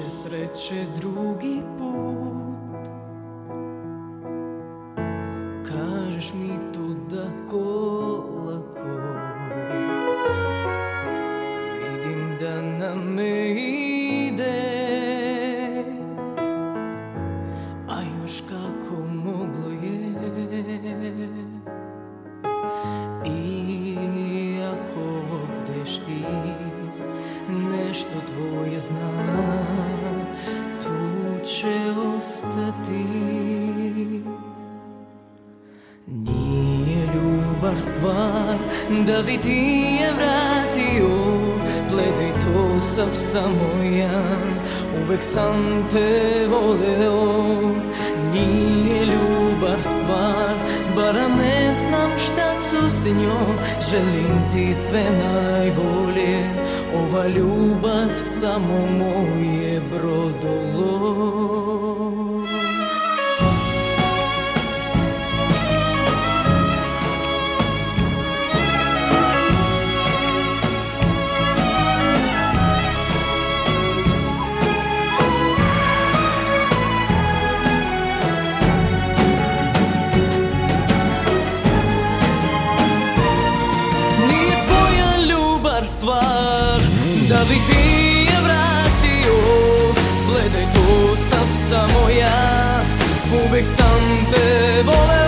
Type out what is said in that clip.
sreće drugi put. Kažeš mi to da lako, vidim da na me ide, a još kako moglo je. Iako odeš ti, nešto tvoje zna, tu će ostati. Nije ljubav stvar da bi ti je vratio, gledaj to sav samojan, uvek sam te voleo. Nije ljubav stvar, bara ne znam šta ću s njom, želim ti sve najbolje, ova ljubav samo moje brodolo. Stvar da bi ti je vratio, gledaj to sav samo ja, uvek sam te voleo.